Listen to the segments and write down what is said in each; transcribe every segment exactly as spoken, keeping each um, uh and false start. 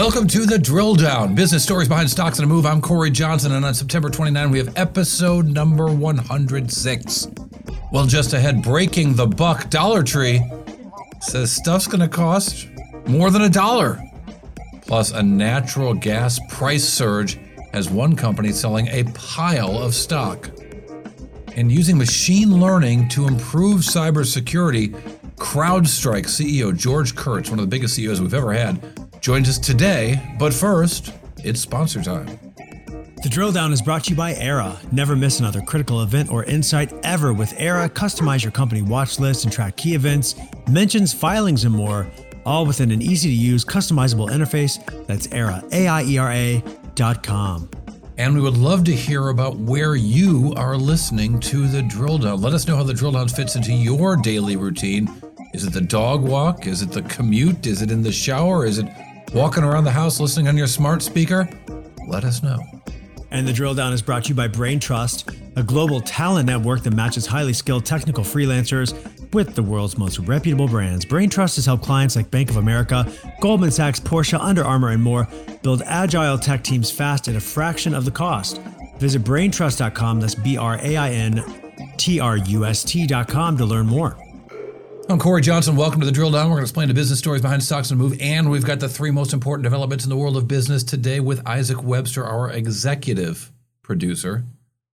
Welcome to the Drill Down, business stories behind stocks on a move. I'm Corey Johnson, and on September twenty-ninth, we have episode number one hundred six. Well, just ahead, breaking the buck, Dollar Tree says stuff's going to cost more than a dollar. Plus, a natural gas price surge has one company selling a pile of stock. And using machine learning to improve cybersecurity, CrowdStrike C E O George Kurtz, one of the biggest C E Os we've ever had, joins us today. But first, it's sponsor time. The Drill Down is brought to you by Era. Never miss another critical event or insight ever with Era. Customize your company watch list and track key events, mentions, filings, and more, all within an easy-to-use, customizable interface. That's Era, A I E R A dot com. And we would love to hear about where you are listening to the Drill Down. Let us know how the Drill Down fits into your daily routine. Is it the dog walk? Is it the commute? Is it in the shower? Is it walking around the house listening on your smart speaker? Let us know. And the Drill Down is brought to you by Brain Trust, a global talent network that matches highly skilled technical freelancers with the world's most reputable brands. Brain Trust has helped clients like Bank of America, Goldman Sachs, Porsche, Under Armour, and more build agile tech teams fast at a fraction of the cost. Visit brain trust dot com, that's B R A I N T R U S T dot com to learn more. I'm Corey Johnson. Welcome to the Drill Down. We're going to explain the business stories behind stocks on the move, and we've got the three most important developments in the world of business today with Isaac Webster, our executive producer.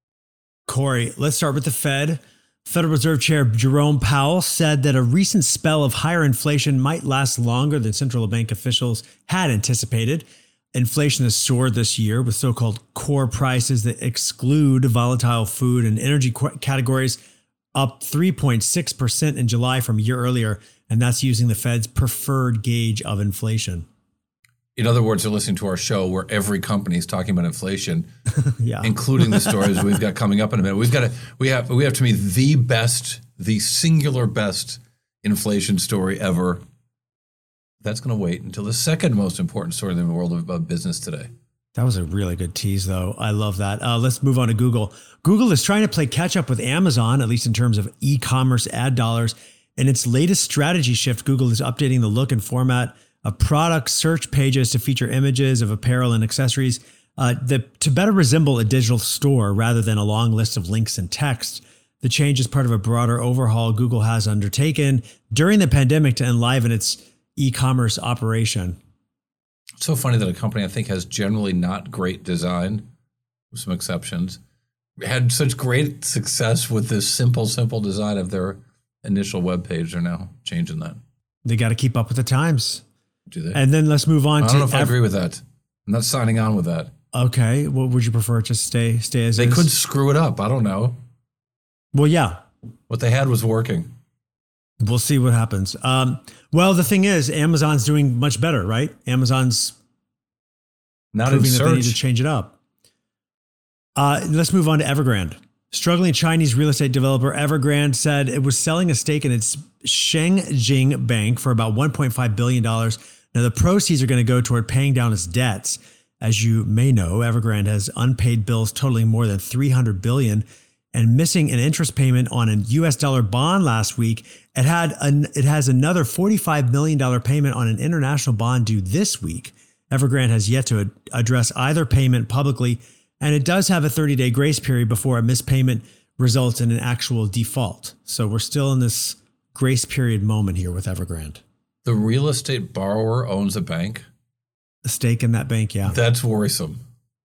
Corey, let's start with the Fed. Federal Reserve Chair Jerome Powell said that a recent spell of higher inflation might last longer than central bank officials had anticipated. Inflation has soared this year with so-called core prices that exclude volatile food and energy categories, up three point six percent in July from a year earlier, and that's using the Fed's preferred gauge of inflation. In other words, they're listening to our show where every company is talking about inflation, yeah. including the stories we've got coming up in a minute. We've got a, we have we have to me the best, the singular best inflation story ever. That's going to wait until the second most important story in the world of, of business today. That was a really good tease, though. I love that. Uh, let's move on to Google. Google is trying to play catch up with Amazon, at least in terms of e-commerce ad dollars. In its latest strategy shift, Google is updating the look and format of product search pages to feature images of apparel and accessories uh, that, to better resemble a digital store rather than a long list of links and text. The change is part of a broader overhaul Google has undertaken during the pandemic to enliven its e-commerce operation. It's so funny that a company I think has generally not great design, with some exceptions, had such great success with this simple, simple design of their initial webpage. They're now changing that. They got to keep up with the times. Do they? And then let's move on I to... don't know if ev- I agree with that. I'm not signing on with that. Okay. What would you prefer? Just stay stay as They is? could screw it up. I don't know. Well, yeah. What they had was working. We'll see what happens. Um, well, the thing is, Amazon's doing much better, right? Amazon's Not in proving that they need to search. change it up. Uh, let's move on to Evergrande. Struggling Chinese real estate developer Evergrande said it was selling a stake in its Shengjing Bank for about one point five billion dollars. Now, the proceeds are going to go toward paying down its debts. As you may know, Evergrande has unpaid bills totaling more than three hundred billion dollars and missing an interest payment on a U S dollar bond last week. It had an, it has another forty-five million dollars payment on an international bond due this week. Evergrande has yet to ad- address either payment publicly, and it does have a thirty-day grace period before a missed payment results in an actual default. So we're still in this grace period moment here with Evergrande. The real estate borrower owns a bank. A stake in that bank, yeah. That's worrisome.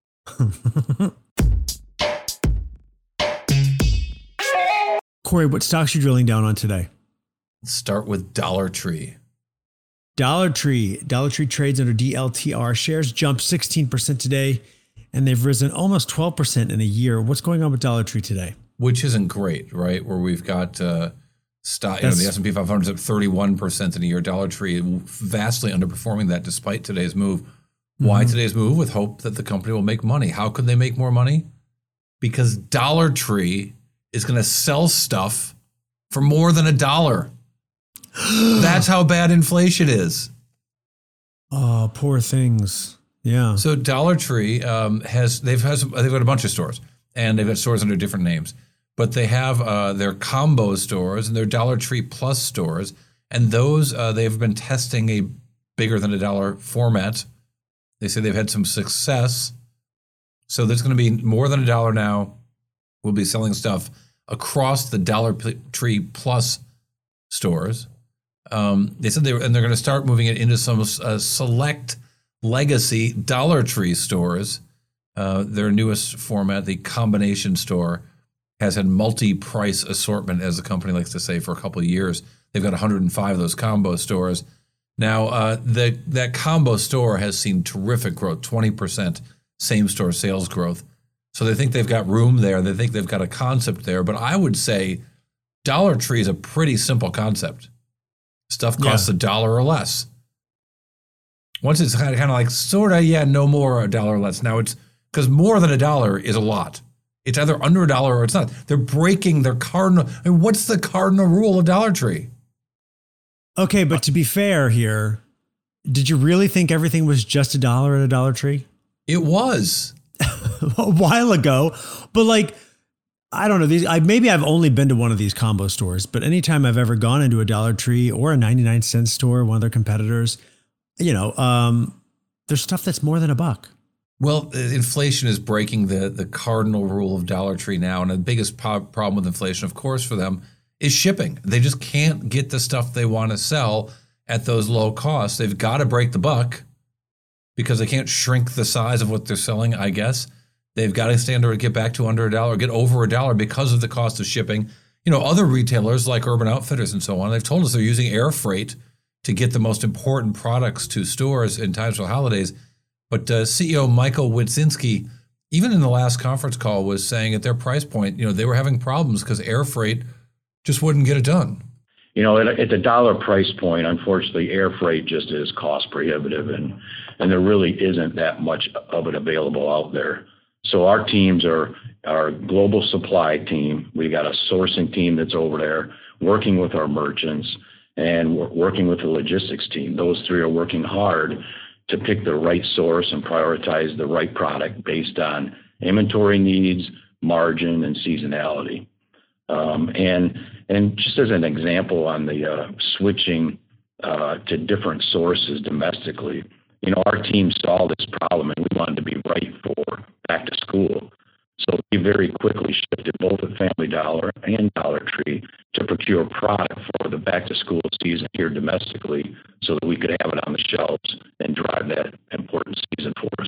Corey, what stocks are you drilling down on today? Let's start with Dollar Tree. Dollar Tree. Dollar Tree trades under D L T R. Shares jumped sixteen percent today, and they've risen almost twelve percent in a year. What's going on with Dollar Tree today? Which isn't great, right? Where we've got uh, stock, you know, the S and P five hundred is up thirty-one percent in a year. Dollar Tree vastly underperforming that despite today's move. Why Mm-hmm. today's move? With hope that the company will make money. How could they make more money? Because Dollar Tree is going to sell stuff for more than a dollar. That's how bad inflation is. Oh, poor things. Yeah. So Dollar Tree um, has they've has they've got a bunch of stores, and they've got stores under different names. But they have uh, their combo stores and their Dollar Tree Plus stores, and those uh, they've been testing a bigger than a dollar format They say they've had some success. So there's going to be more than a dollar now. We'll be selling stuff across the Dollar Tree Plus stores. Um, they said they were, and they're going to start moving it into some uh, select legacy Dollar Tree stores. Uh, their newest format, the combination store, has had multi-price assortment, as the company likes to say, for a couple of years. They've got one hundred five of those combo stores. Now, uh, the, that combo store has seen terrific growth, twenty percent same-store sales growth. So they think they've got room there. They think they've got a concept there. But I would say Dollar Tree is a pretty simple concept. Stuff costs yeah. a dollar or less. Once it's kind of, kind of like, sort of, yeah, no more a dollar or less. Now it's, because more than a dollar is a lot. It's either under a dollar or it's not. They're breaking their cardinal. I mean, what's the cardinal rule of Dollar Tree? Okay, but to be fair here, did you really think everything was just a dollar at a Dollar Tree? It was. A while ago. But like, I don't know. These I maybe I've only been to one of these combo stores, but anytime I've ever gone into a Dollar Tree or a ninety-nine cent store, one of their competitors, you know, um, there's stuff that's more than a buck. Well, inflation is breaking the the cardinal rule of Dollar Tree now. And the biggest po- problem with inflation, of course, for them is shipping. They just can't get the stuff they want to sell at those low costs. They've got to break the buck because they can't shrink the size of what they're selling, I guess. They've got to stand or get back to under a dollar, get over a dollar because of the cost of shipping. You know, other retailers like Urban Outfitters and so on, they've told us they're using air freight to get the most important products to stores in times for holidays. But uh, C E O Michael Witzinski, even in the last conference call, was saying at their price point, you know, they were having problems because air freight just wouldn't get it done. You know, at, at the dollar price point, unfortunately, air freight just is cost prohibitive, and and there really isn't that much of it available out there. So our teams are our global supply team. We got a sourcing team that's over there working with our merchants, and we're working with the logistics team. Those three are working hard to pick the right source and prioritize the right product based on inventory needs, margin, and seasonality. Um, and and just as an example on the uh, switching uh, to different sources domestically, you know, our team saw this problem and we wanted to be right for back to school. So we very quickly shifted both at Family Dollar and Dollar Tree to procure product for the back to school season here domestically so that we could have it on the shelves and drive that important season for us.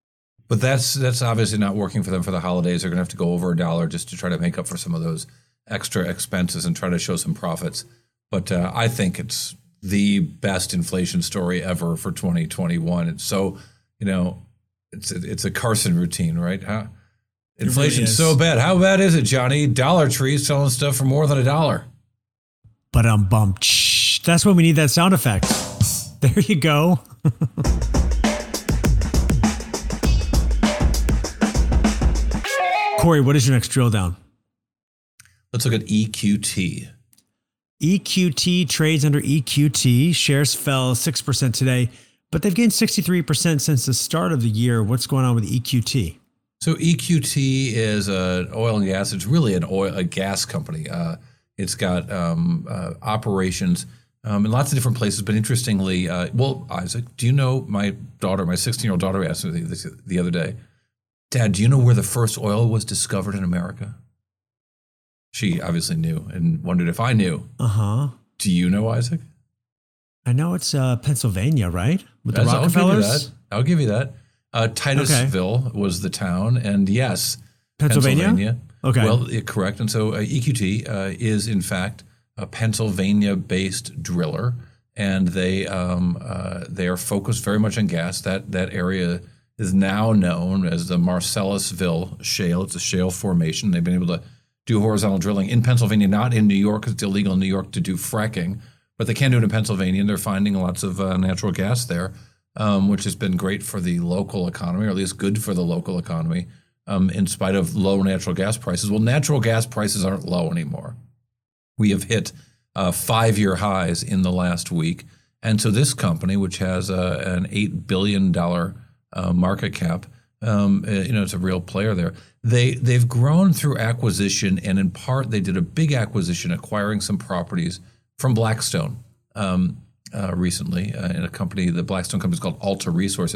But that's that's obviously not working for them for the holidays. They're going to have to go over a dollar just to try to make up for some of those extra expenses and try to show some profits. But uh, I think it's the best inflation story ever for twenty twenty-one. It's so, you know, it's a, it's a Carson routine, right? How, inflation's really so bad. How bad is it, Johnny? Dollar Tree selling stuff for more than a dollar. But um, bum. That's when we need that sound effect. There you go. Corey, what is your next drill down? Let's look at E Q T. E Q T trades under E Q T. Shares fell six percent today, but they've gained sixty-three percent since the start of the year. What's going on with E Q T? So E Q T is an oil and gas. It's really an oil, a gas company. Uh, it's got um, uh, operations um, in lots of different places. But interestingly, uh, well, Isaac, do you know my daughter, my sixteen-year-old daughter asked me this the other day, Dad, do you know where the first oil was discovered in America? She obviously knew and wondered if I knew. Uh-huh. Do you know, Isaac? I know it's uh, Pennsylvania, right? With the That's, Rockefellers? I'll give you that. I'll give you that. Uh, Titusville okay. was the town, and yes, Pennsylvania. Pennsylvania. Okay. Well, yeah, correct. And so uh, E Q T uh, is, in fact, a Pennsylvania-based driller, and they um, uh, they are focused very much on gas. That that area is now known as the Marcellusville Shale. It's a shale formation. They've been able to do horizontal drilling in Pennsylvania, not in New York, because it's illegal in New York to do fracking, but they can do it in Pennsylvania, and they're finding lots of uh, natural gas there, um, which has been great for the local economy, or at least good for the local economy, um, in spite of low natural gas prices. Well, natural gas prices aren't low anymore. We have hit uh, five-year highs in the last week, and so this company, which has uh, an eight billion dollars uh, market cap, um, you know, it's a real player there. They, they've grown through acquisition, and in part, they did a big acquisition, acquiring some properties from Blackstone um, uh, recently uh, in a company. The Blackstone company is called Alta Resources.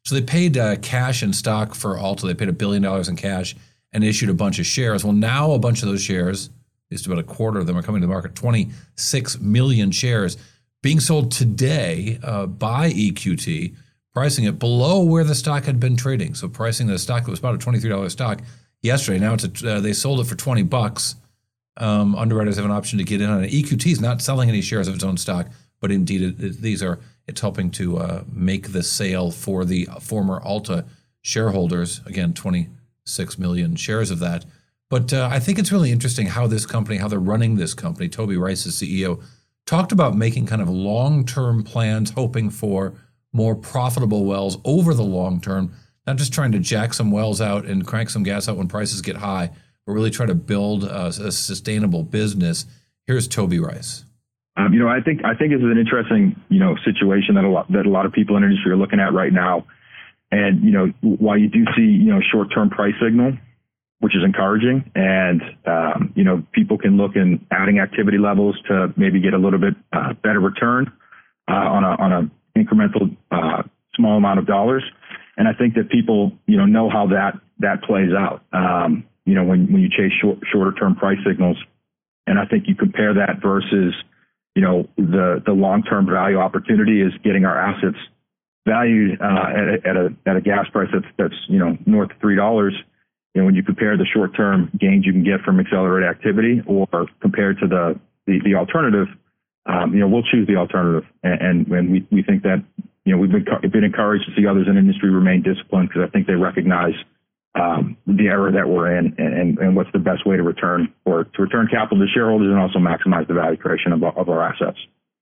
So they paid uh, cash and stock for Alta. They paid a billion dollars in cash and issued a bunch of shares. Well, now a bunch of those shares, just about a quarter of them, are coming to the market. twenty-six million shares being sold today uh, by E Q T, pricing it below where the stock had been trading. So pricing the stock that was about a twenty-three dollars stock yesterday. Now it's a, uh, they sold it for twenty bucks. Um, underwriters have an option to get in on it. E Q T is not selling any shares of its own stock, but indeed it, it, these are it's helping to uh, make the sale for the former Alta shareholders. Again, twenty-six million shares of that. But uh, I think it's really interesting how this company, how they're running this company. Toby Rice, the C E O, talked about making kind of long-term plans, hoping for more profitable wells over the long term, not just trying to jack some wells out and crank some gas out when prices get high, but really try to build a, a sustainable business. Here's Toby Rice. Um, you know, I think I think this is an interesting, you know, situation that a lot that a lot of people in the industry are looking at right now. And you know, while you do see, you know, short-term price signal, which is encouraging, and um, you know, people can look in adding activity levels to maybe get a little bit uh, better return uh, on a on a incremental uh, small amount of dollars. And I think that people, you know, know how that that plays out. Um, you know, when when you chase short, shorter-term price signals, and I think you compare that versus, you know, the, the long-term value opportunity is getting our assets valued uh, at, a, at a at a gas price that's that's you know north of three dollars. And when you compare the short-term gains you can get from accelerated activity, or compared to the the, the alternative, um, you know, we'll choose the alternative, and and, and we, we think that, you know, we've been been encouraged to see others in the industry remain disciplined, because I think they recognize um, the era that we're in, and, and what's the best way to return or to return capital to shareholders and also maximize the value creation of, of our assets.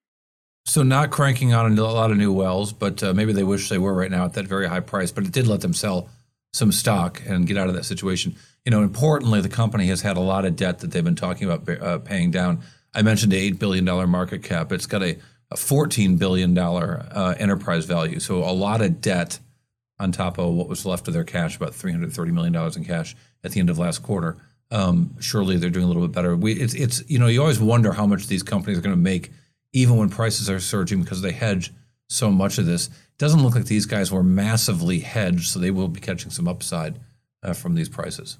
So not cranking out a lot of new wells, but uh, maybe they wish they were right now at that very high price, but it did let them sell some stock and get out of that situation. You know, importantly, the company has had a lot of debt that they've been talking about uh, paying down. I mentioned the eight billion dollars market cap. It's got a, a fourteen billion dollars uh, enterprise value. So a lot of debt on top of what was left of their cash, about three hundred thirty million dollars in cash at the end of last quarter. Um, surely they're doing a little bit better. We, it's, it's, you know, you always wonder how much these companies are going to make, even when prices are surging, because they hedge so much of this. It doesn't look like these guys were massively hedged, so they will be catching some upside uh, from these prices.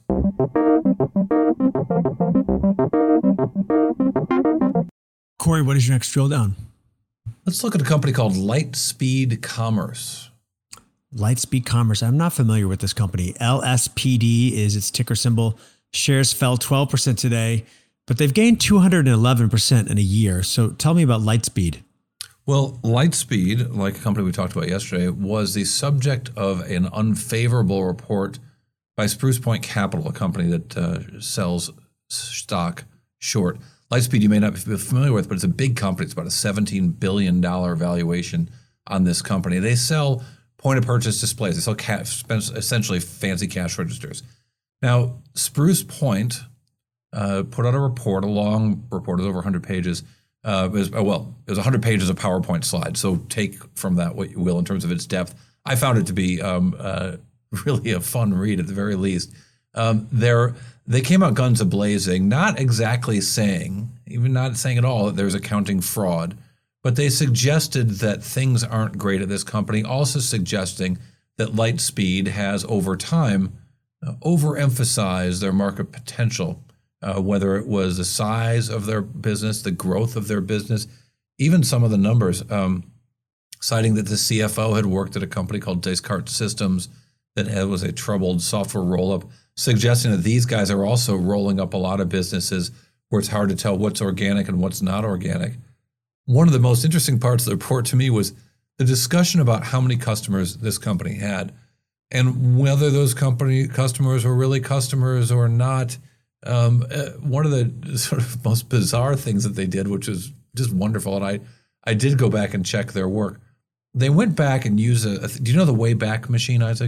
Corey, what is your next drill down? Let's look at a company called Lightspeed Commerce. Lightspeed Commerce. I'm not familiar with this company. L S P D is its ticker symbol. Shares fell twelve percent today, but they've gained two hundred eleven percent in a year. So tell me about Lightspeed. Well, Lightspeed, like a company we talked about yesterday, was the subject of an unfavorable report by Spruce Point Capital, a company that uh, sells stock short. Lightspeed you may not be familiar with, but it's a big company. It's about a seventeen billion dollars valuation on this company. They sell point-of-purchase displays. They sell cash, essentially fancy cash registers. Now, Spruce Point uh, put out a report, a long report, it was over one hundred pages. Uh, it was, well, it was one hundred pages of PowerPoint slides, so take from that what you will in terms of its depth. I found it to be um, uh, really a fun read at the very least. Um, they're, they came out guns a-blazing, not exactly saying, even not saying at all, that there's accounting fraud, but they suggested that things aren't great at this company, also suggesting that Lightspeed has, over time, uh, overemphasized their market potential. Uh, whether it was the size of their business, the growth of their business, even some of the numbers, um, citing that the C F O had worked at a company called Descartes Systems that had, was a troubled software roll-up, suggesting that these guys are also rolling up a lot of businesses where it's hard to tell what's organic and what's not organic. One of the most interesting parts of the report to me was the discussion about how many customers this company had and whether those company customers were really customers or not. Um, uh, one of the sort of most bizarre things that they did, which was just wonderful, and I, I did go back and check their work. They went back and used a, a do you know the Wayback Machine, Isaac?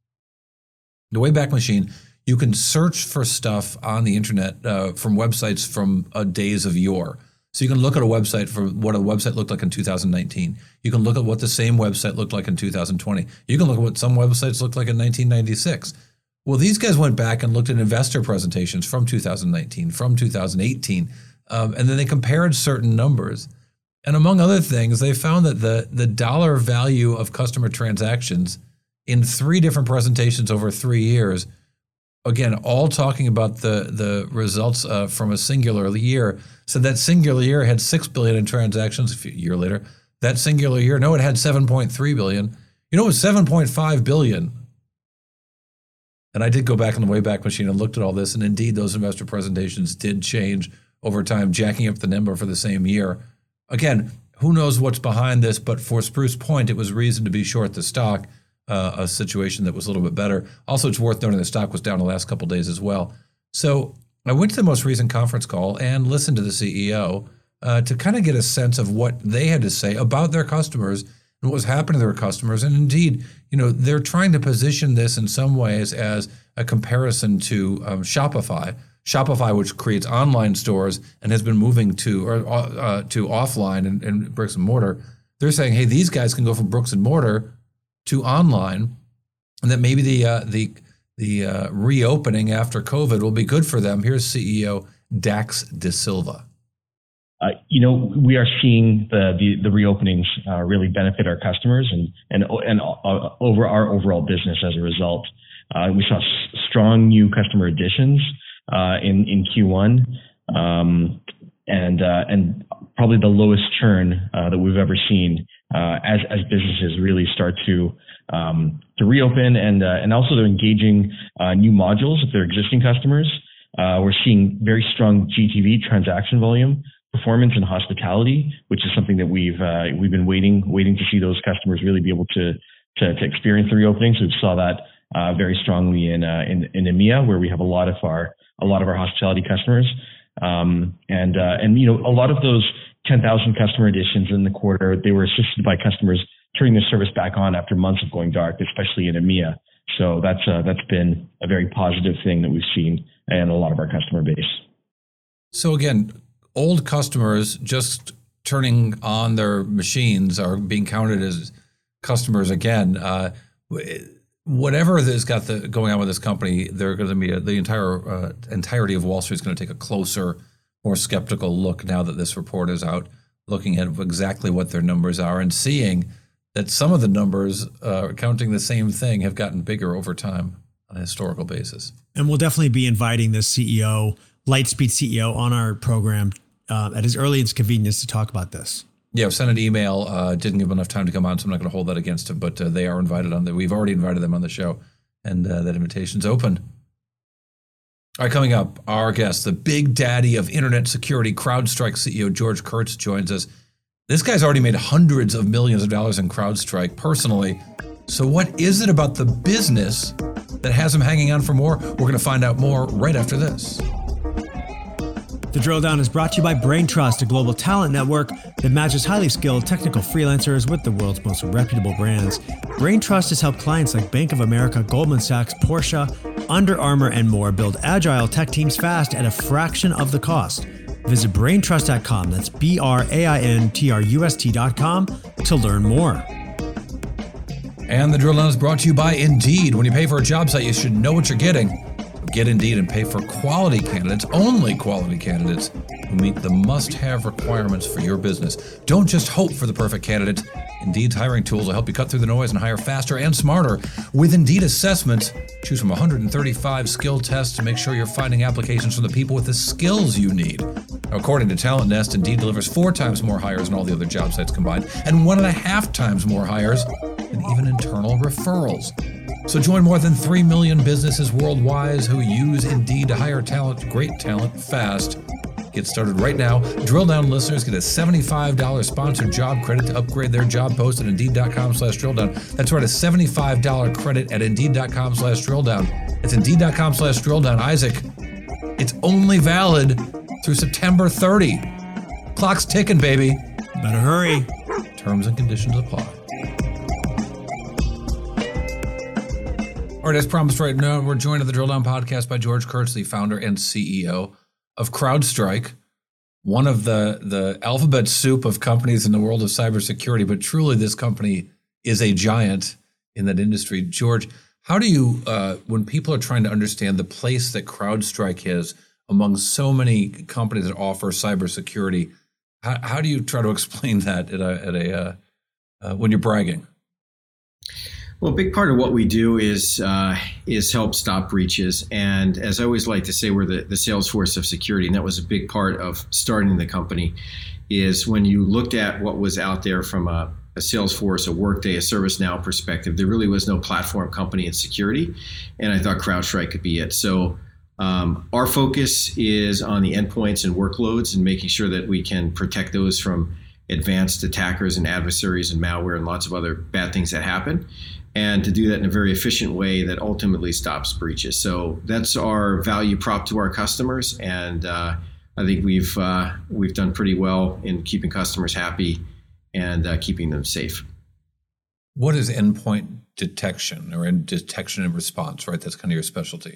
The Wayback Machine, you can search for stuff on the internet uh, from websites from uh, days of yore. So you can look at a website for what a website looked like in two thousand nineteen. You can look at what the same website looked like in two thousand twenty. You can look at what some websites looked like in nineteen ninety-six. Well, these guys went back and looked at investor presentations from two thousand nineteen, from two thousand eighteen, um, and then they compared certain numbers. And among other things, they found that the, the dollar value of customer transactions in three different presentations over three years. Again, all talking about the the results uh, from a singular year. So that singular year had six billion in transactions. A few, year later, that singular year, no, it had seven point three billion. You know, it was seven point five billion. And I did go back on the Wayback Machine and looked at all this, and indeed, those investor presentations did change over time, jacking up the number for the same year. Again, who knows what's behind this? But for Spruce Point, it was reason to be short the stock. Uh, a situation that was a little bit better. Also, it's worth noting the stock was down the last couple of days as well. So I went to the most recent conference call and listened to the C E O uh, to kind of get a sense of what they had to say about their customers and what was happening to their customers. And indeed, you know, they're trying to position this in some ways as a comparison to um, Shopify. Shopify, which creates online stores and has been moving to or uh, to offline and, and bricks and mortar. They're saying, hey, these guys can go from bricks and mortar to online, and that maybe the uh, the the uh, reopening after COVID will be good for them. Here's C E O Dax DeSilva. Uh, you know, we are seeing the the, the reopenings uh, really benefit our customers and and and uh, over our overall business as a result. Uh, we saw s- strong new customer additions uh, in in Q one, um, and uh, and probably the lowest churn uh, that we've ever seen. Uh, as as businesses really start to um, to reopen and uh, and also they're engaging uh, new modules with their existing customers. Uh, we're seeing very strong G T V transaction volume performance in hospitality, which is something that we've uh, we've been waiting waiting to see those customers really be able to to, to experience the reopening. So we saw that uh, very strongly in, uh, in in E M E A, where we have a lot of our a lot of our hospitality customers, um, and uh, and you know a lot of those ten thousand customer additions in the quarter, they were assisted by customers turning their service back on after months of going dark, especially in E M E A. So that's uh, that's been a very positive thing that we've seen in a lot of our customer base. So again, old customers just turning on their machines are being counted as customers again. Uh, whatever has got the going on with this company, they're going to be a, the entire uh, entirety of Wall Street is going to take a closer, more skeptical look now that this report is out, looking at exactly what their numbers are and seeing that some of the numbers uh, counting the same thing have gotten bigger over time on a historical basis. And we'll definitely be inviting the C E O, Lightspeed C E O, on our program uh, at his earliest convenience to talk about this. Yeah, I've sent an email, uh, didn't give him enough time to come on, so I'm not going to hold that against him, but uh, they are invited on the, we've already invited them on the show, and uh, that invitation's open. All right, coming up, our guest, the big daddy of internet security, CrowdStrike C E O George Kurtz joins us. This guy's already made hundreds of millions of dollars in CrowdStrike personally. So what is it about the business that has him hanging on for more? We're going to find out more right after this. The Drill Down is brought to you by BrainTrust, a global talent network that matches highly skilled technical freelancers with the world's most reputable brands. BrainTrust has helped clients like Bank of America, Goldman Sachs, Porsche, Under Armour, and more build agile tech teams fast at a fraction of the cost. Visit brain trust dot com, that's B R A I N T R U S T dot com, to learn more. And the Drill Down is brought to you by Indeed. When you pay for a job site, you should know what you're getting. Get Indeed and pay for quality candidates, only quality candidates who meet the must-have requirements for your business. Don't just hope for the perfect candidate. Indeed's hiring tools will help you cut through the noise and hire faster and smarter. With Indeed Assessment, choose from one hundred thirty-five skill tests to make sure you're finding applications from the people with the skills you need. According to Talent Nest, Indeed delivers four times more hires than all the other job sites combined, and one and a half times more hires than even internal referrals. So join more than three million businesses worldwide who use Indeed to hire talent, great talent, fast. Get started right now. Drill Down listeners get a seventy-five dollars sponsored job credit to upgrade their job post at Indeed.com slash drill down. That's right, a seventy-five dollars credit at Indeed.com slash drill down. It's Indeed.com slash drill down. Isaac, it's only valid through September thirtieth. Clock's ticking, baby. Better hurry. Terms and conditions apply. All right, as promised right now, we're joined at the Drill Down podcast by George Kurtz, the founder and C E O of CrowdStrike, one of the, the alphabet soup of companies in the world of cybersecurity, but truly this company is a giant in that industry. George, how do you, uh, when people are trying to understand the place that CrowdStrike is among so many companies that offer cybersecurity, how, how do you try to explain that at a, at a uh, uh, when you're bragging? Well, a big part of what we do is uh, is help stop breaches. And as I always like to say, we're the, the Salesforce of security. And that was a big part of starting the company, is when you looked at what was out there from a, a Salesforce, a Workday, a ServiceNow perspective, there really was no platform company in security. And I thought CrowdStrike could be it. So um, our focus is on the endpoints and workloads and making sure that we can protect those from advanced attackers and adversaries and malware and lots of other bad things that happen, and to do that in a very efficient way that ultimately stops breaches. So that's our value prop to our customers, and uh, I think we've uh, we've done pretty well in keeping customers happy and uh, keeping them safe. What is endpoint detection or in detection and response, right? That's kind of your specialty.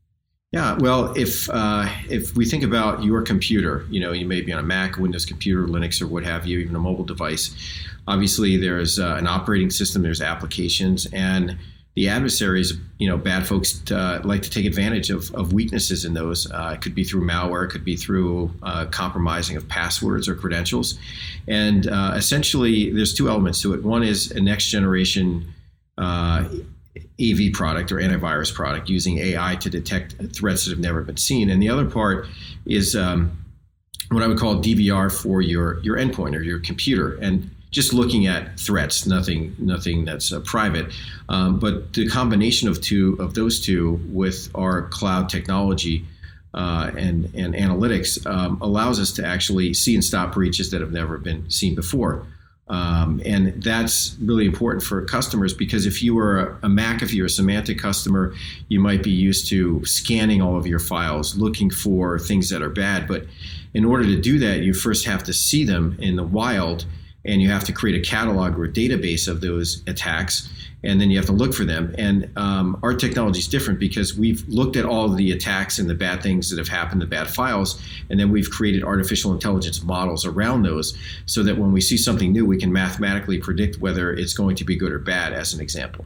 Yeah, well, if uh, if we think about your computer, you know, you may be on a Mac, Windows computer, Linux, or what have you, even a mobile device. Obviously, there's uh, an operating system, there's applications, and the adversaries, you know, bad folks uh, like to take advantage of, of weaknesses in those. Uh, it could be through malware, it could be through uh, compromising of passwords or credentials. And uh, essentially, there's two elements to it. One is a next generation uh, A V product or antivirus product using A I to detect threats that have never been seen. And the other part is um, what I would call D V R for your, your endpoint or your computer. And just looking at threats, nothing nothing that's uh, private. Um, but the combination of two of those two with our cloud technology uh, and, and analytics um, allows us to actually see and stop breaches that have never been seen before. Um, and that's really important for customers, because if you were a, a McAfee or a Symantec customer, you might be used to scanning all of your files, looking for things that are bad. But in order to do that, you first have to see them in the wild, and you have to create a catalog or a database of those attacks, and then you have to look for them. And um, our technology is different because we've looked at all of the attacks and the bad things that have happened, the bad files, and then we've created artificial intelligence models around those so that when we see something new, we can mathematically predict whether it's going to be good or bad, as an example.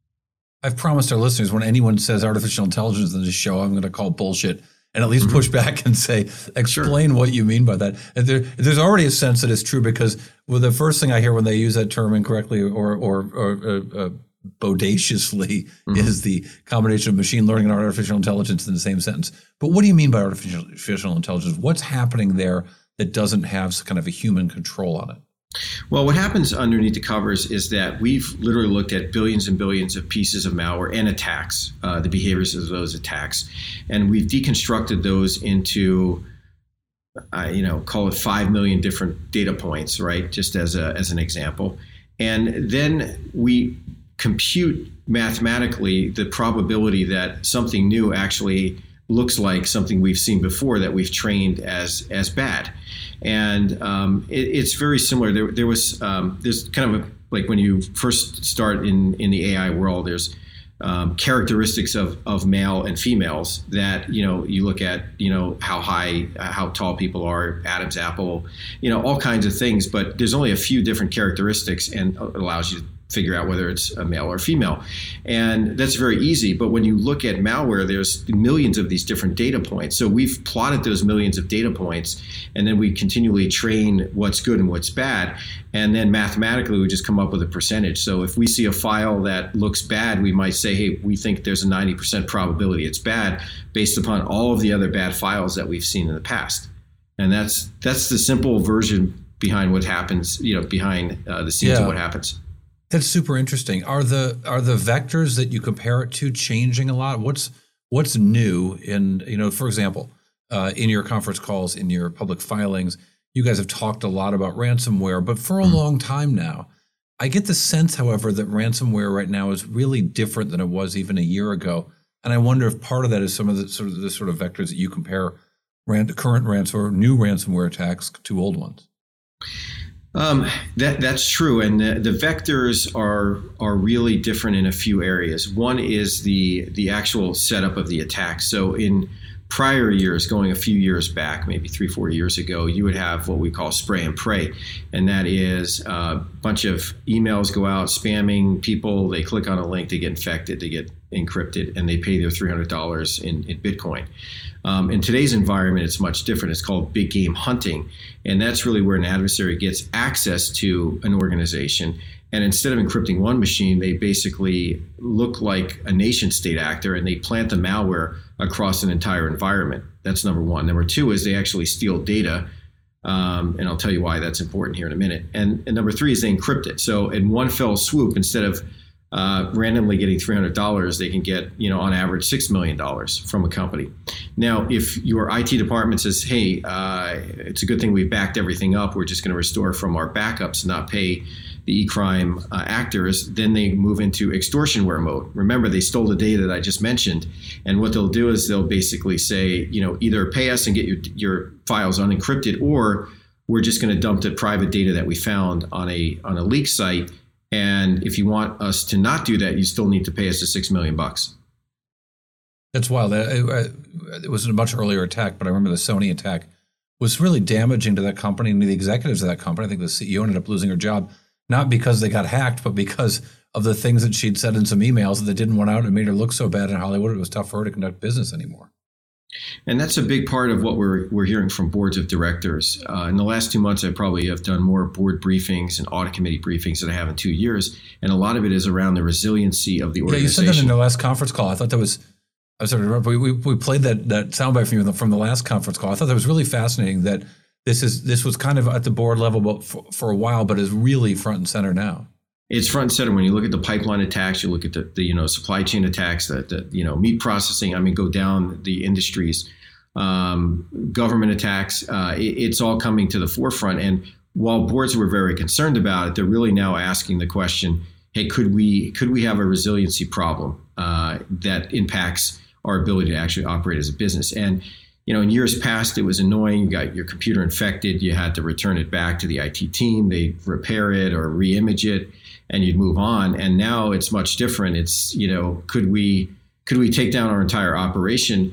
I've promised our listeners when anyone says artificial intelligence in this show, I'm going to call bullshit and at least push back and say, explain sure. what you mean by that. And there, there's already a sense that it's true, because well, the first thing I hear when they use that term incorrectly or or, or uh, uh, bodaciously mm-hmm. is the combination of machine learning and artificial intelligence in the same sentence. But what do you mean by artificial, artificial intelligence? What's happening there that doesn't have kind of a human control on it? Well, what happens underneath the covers is that we've literally looked at billions and billions of pieces of malware and attacks, uh, the behaviors of those attacks, and we've deconstructed those into, uh, you know, call it five million different data points, right? Just as a as an example, and then we compute mathematically the probability that something new actually looks like something we've seen before that we've trained as as bad. And um, it, it's very similar. There, there was um, there's kind of a, like when you first start in, in the A I world, there's um, characteristics of, of male and females that, you know, you look at, you know, how high, how tall people are, Adam's apple, you know, all kinds of things. But there's only a few different characteristics, and it allows you to figure out whether it's a male or female. And that's very easy. But when you look at malware, there's millions of these different data points. So we've plotted those millions of data points, and then we continually train what's good and what's bad. And then mathematically, we just come up with a percentage. So if we see a file that looks bad, we might say, hey, we think there's a ninety percent probability it's bad based upon all of the other bad files that we've seen in the past. And that's that's the simple version behind what happens, you know, behind uh, the scenes yeah. of what happens. That's super interesting. Are the are the vectors that you compare it to changing a lot? What's what's new in, you know, for example, uh, in your conference calls, in your public filings, you guys have talked a lot about ransomware, but for a mm. long time now. I get the sense, however, that ransomware right now is really different than it was even a year ago. And I wonder if part of that is some of the sort of the sort of vectors that you compare ran, current ransomware, new ransomware attacks to old ones. Um, that that's true, and the, the vectors are are really different in a few areas. One is the the actual setup of the attack. So in prior years, going a few years back, maybe three, four years ago, you would have what we call spray and pray, and that is a bunch of emails go out spamming people. They click on a link, they get infected, they get encrypted, and they pay their three hundred dollars in, in Bitcoin. Um, in today's environment, it's much different. It's called big game hunting. And that's really where an adversary gets access to an organization. And instead of encrypting one machine, they basically look like a nation state actor and they plant the malware across an entire environment. That's number one. Number two is they actually steal data. Um, and I'll tell you why that's important here in a minute. And, and number three is they encrypt it. So in one fell swoop, instead of uh, randomly getting three hundred dollars, they can get, you know, on average six million dollars from a company. Now, if your I T department says, hey, uh, it's a good thing we've backed everything up, we're just going to restore from our backups and not pay the e-crime uh, actors, then they move into extortionware mode. Remember, they stole the data that I just mentioned. And what they'll do is they'll basically say, you know, either pay us and get your, your files unencrypted, or we're just going to dump the private data that we found on a on a leak site. And if you want us to not do that, you still need to pay us the six million bucks. That's wild. It, it was a much earlier attack, but I remember the Sony attack was really damaging to that company and to the executives of that company. I think the C E O ended up losing her job, not because they got hacked, but because of the things that she'd said in some emails that didn't want out and made her look so bad in Hollywood. It was tough for her to conduct business anymore. And that's a big part of what we're we're hearing from boards of directors. Uh, in the last two months, I probably have done more board briefings and audit committee briefings than I have in two years. And a lot of it is around the resiliency of the organization. Yeah, you said that in the last conference call. I thought that was, I was sort of remember, we, we, we played that, that soundbite from you from the last conference call. I thought that was really fascinating that this is this was kind of at the board level but for, for a while, but is really front and center now. It's front and center when you look at the pipeline attacks, you look at the, the you know supply chain attacks, the, the you know meat processing. I mean, go down the industries, um, government attacks. Uh, it, it's all coming to the forefront. And while boards were very concerned about it, they're really now asking the question: hey, could we could we have a resiliency problem uh, that impacts our ability to actually operate as a business? And you know, in years past, it was annoying. You got your computer infected, you had to return it back to the I T team. They'd repair it or re-image it, and you'd move on. And now it's much different. It's, you know, could we could we take down our entire operation?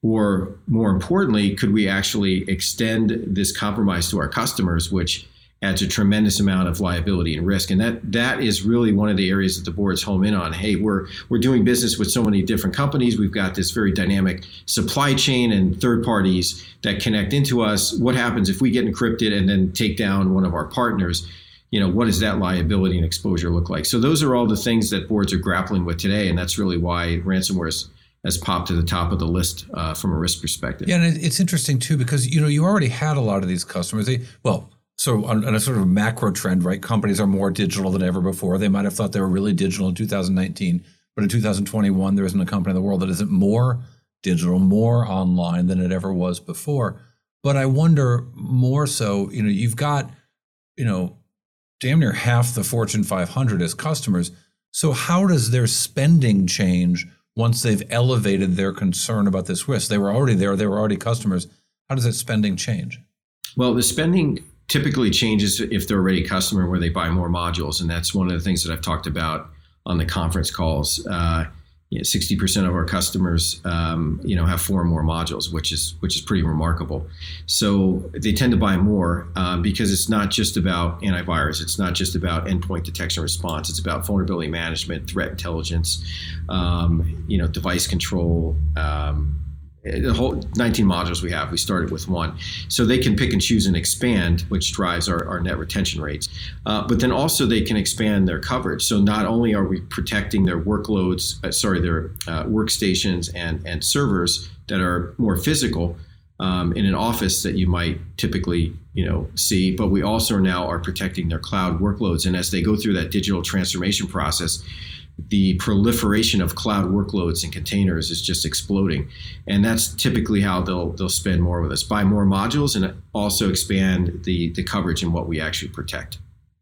Or more importantly, could we actually extend this compromise to our customers, which adds a tremendous amount of liability and risk? And that that is really one of the areas that the boards home in on. Hey, we're we're doing business with so many different companies. We've got this very dynamic supply chain and third parties that connect into us. What happens if we get encrypted and then take down one of our partners? You know, what does that liability and exposure look like? So those are all the things that boards are grappling with today. And that's really why ransomware has, has popped to the top of the list uh, from a risk perspective. Yeah, and it's interesting too, because, you know, you already had a lot of these customers. They, well, so on, on a sort of macro trend, right? Companies are more digital than ever before. They might have thought they were really digital in two thousand nineteen, but in two thousand twenty-one, there isn't a company in the world that isn't more digital, more online than it ever was before. But I wonder more so, you know, you've got, you know, damn near half the Fortune five hundred as customers. So how does their spending change once they've elevated their concern about this risk? They were already there. They were already customers. How does that spending change? Well, the spending typically changes if they're already a customer where they buy more modules. And that's one of the things that I've talked about on the conference calls. Uh, you know, sixty percent of our customers, um, you know, have four or more modules, which is which is pretty remarkable. So they tend to buy more um, because it's not just about antivirus. It's not just about endpoint detection response. It's about vulnerability management, threat intelligence, um, you know, device control. Um, The whole nineteen modules we have, we started with one. So they can pick and choose and expand, which drives our, our net retention rates. Uh, but then also they can expand their coverage. So not only are we protecting their workloads, uh, sorry, their uh, workstations and, and servers that are more physical um, in an office that you might typically, you know, see, but we also now are protecting their cloud workloads. And as they go through that digital transformation process, the proliferation of cloud workloads and containers is just exploding. And that's typically how they'll they'll spend more with us, buy more modules and also expand the, the coverage in what we actually protect.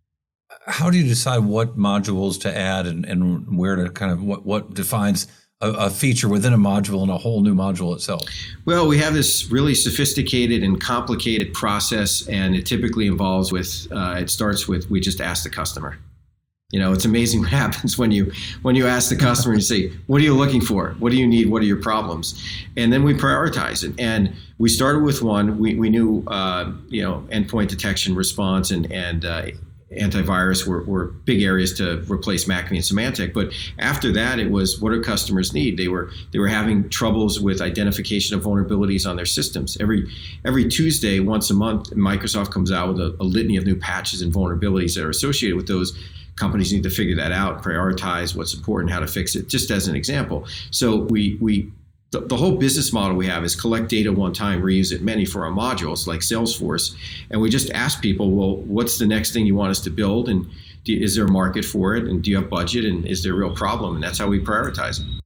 How do you decide what modules to add and, and where to kind of, what, what defines a, a feature within a module and a whole new module itself? Well, we have this really sophisticated and complicated process, and it typically involves with, uh, it starts with, we just ask the customer. You know, it's amazing what happens when you when you ask the customer and you say, what are you looking for? What do you need? What are your problems? And then we prioritize it. And we started with one. We we knew, uh, you know, endpoint detection response and, and uh, antivirus were, were big areas to replace McAfee and Symantec. But after that, it was what do customers need? They were they were having troubles with identification of vulnerabilities on their systems. Every every Tuesday, once a month, Microsoft comes out with a, a litany of new patches and vulnerabilities that are associated with those. Companies need to figure that out, prioritize what's important, how to fix it, just as an example. So we we the, the whole business model we have is collect data one time, reuse it many for our modules like Salesforce, and we just ask people, well, what's the next thing you want us to build, and do, is there a market for it, and do you have budget, and is there a real problem? And that's how we prioritize it.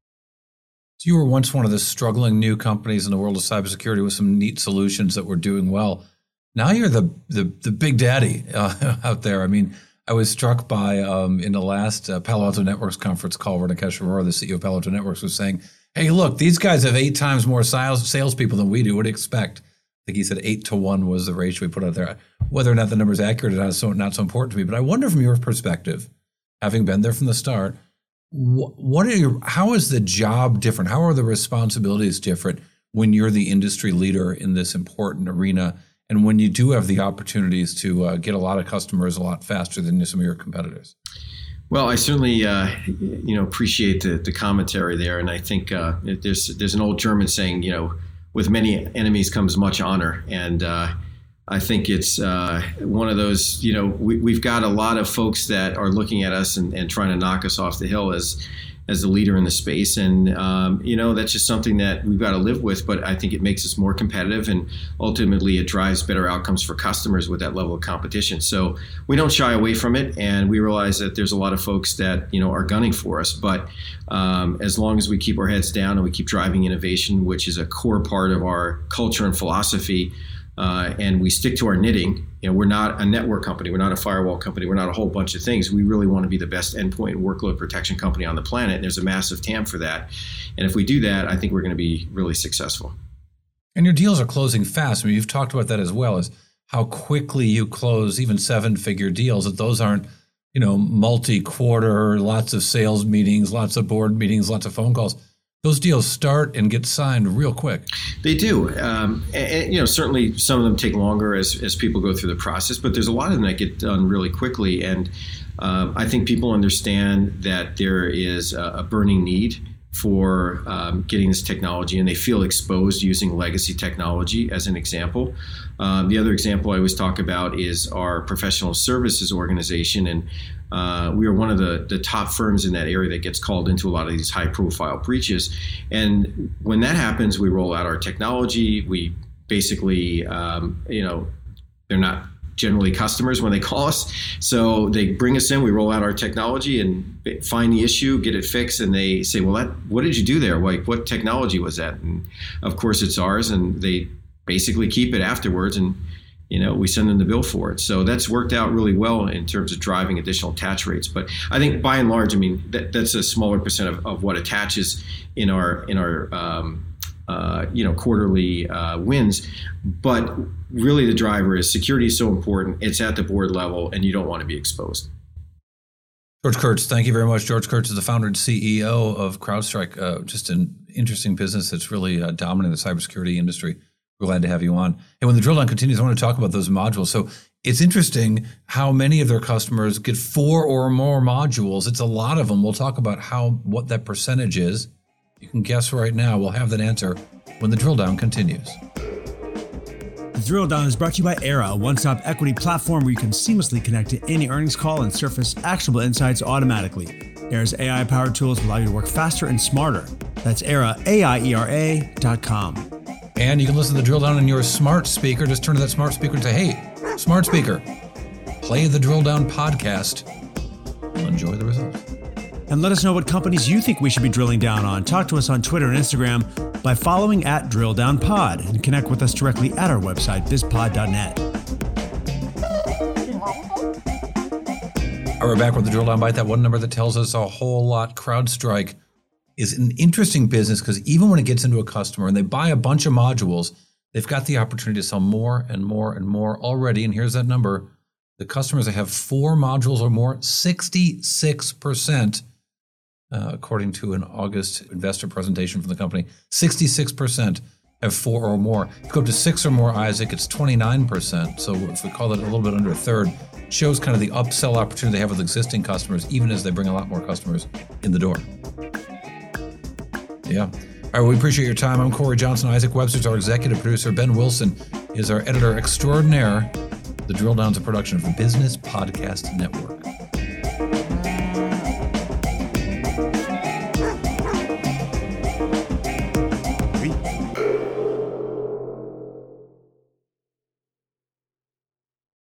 So you were once one of the struggling new companies in the world of cybersecurity with some neat solutions that were doing well. Now you're the the, the big daddy uh, out there. I mean, I was struck by, um, in the last uh, Palo Alto Networks conference call, where Nikesh Arora, the C E O of Palo Alto Networks, was saying, hey, look, these guys have eight times more sales salespeople than we do. What do you expect? I think he said eight to one was the ratio we put out there. Whether or not the number is accurate is not so, not so important to me. But I wonder from your perspective, having been there from the start, wh- what are your, how is the job different? How are the responsibilities different when you're the industry leader in this important arena? And when you do have the opportunities to uh, get a lot of customers a lot faster than some of your competitors? Well, I certainly, uh, you know, appreciate the, the commentary there, and I think uh, there's there's an old German saying, you know, with many enemies comes much honor, and uh, I think it's uh, one of those, you know, we, we've got a lot of folks that are looking at us and, and trying to knock us off the hill as as the leader in the space. And, um, you know, that's just something that we've got to live with. But I think it makes us more competitive, and ultimately it drives better outcomes for customers with that level of competition. So we don't shy away from it. And we realize that there's a lot of folks that, you know, are gunning for us. But um, as long as we keep our heads down and we keep driving innovation, which is a core part of our culture and philosophy, Uh, and we stick to our knitting. You know, we're not a network company. We're not a firewall company. We're not a whole bunch of things. We really want to be the best endpoint and workload protection company on the planet. And there's a massive T A M for that. And if we do that, I think we're going to be really successful. And your deals are closing fast. I mean, you've talked about that as well, as how quickly you close even seven-figure deals, that those aren't, you know, multi-quarter, lots of sales meetings, lots of board meetings, lots of phone calls. Those deals start and get signed real quick. They do. Um, and, and, you know, certainly some of them take longer as, as people go through the process, but there's a lot of them that get done really quickly. And um, I think people understand that there is a, a burning need for um, getting this technology, and they feel exposed using legacy technology as an example. Um, the other example I always talk about is our professional services organization, and uh, we are one of the, the top firms in that area that gets called into a lot of these high profile breaches. And when that happens, we roll out our technology. We basically, um, you know, they're not generally customers when they call us. So they bring us in, we roll out our technology and find the issue, get it fixed, and they say, well, that, what did you do there? Like, what technology was that? And of course it's ours, and they basically keep it afterwards, and you know, we send them the bill for it. So that's worked out really well in terms of driving additional attach rates. But I think by and large, I mean, that, that's a smaller percent of, of what attaches in our in our um, Uh, you know, quarterly uh, wins. But really the driver is security is so important. It's at the board level, and you don't want to be exposed. George Kurtz, thank you very much. George Kurtz is the founder and C E O of CrowdStrike, uh, just an interesting business that's really uh, dominating the cybersecurity industry. We're glad to have you on. And when the drill down continues, I want to talk about those modules. So it's interesting how many of their customers get four or more modules. It's a lot of them. We'll talk about how what that percentage is. You can guess right now. We'll have that answer when the drill down continues. The Drill Down is brought to you by Era, a one-stop equity platform where you can seamlessly connect to any earnings call and surface actionable insights automatically. Era's A I-powered tools will allow you to work faster and smarter. That's Era, A I E R A dot com. And you can listen to the Drill Down on your smart speaker. Just turn to that smart speaker and say, hey, smart speaker, play the Drill Down podcast. You'll enjoy the results. And let us know what companies you think we should be drilling down on. Talk to us on Twitter and Instagram by following at Drill Down Pod, and connect with us directly at our website, biz pod dot net. All right, we're back with the Drill Down Bite, that one number that tells us a whole lot. CrowdStrike is an interesting business because even when it gets into a customer and they buy a bunch of modules, they've got the opportunity to sell more and more and more already. And here's that number. The customers that have four modules or more, sixty-six percent. Uh, according to an August investor presentation from the company, sixty-six percent have four or more. If you go up to six or more, Isaac, it's twenty-nine percent. So if we call it a little bit under a third, shows kind of the upsell opportunity they have with existing customers, even as they bring a lot more customers in the door. Yeah. All right, we appreciate your time. I'm Corey Johnson. Isaac Webster's our executive producer. Ben Wilson is our editor extraordinaire. The Drill Down's a production of the Business Podcast Network.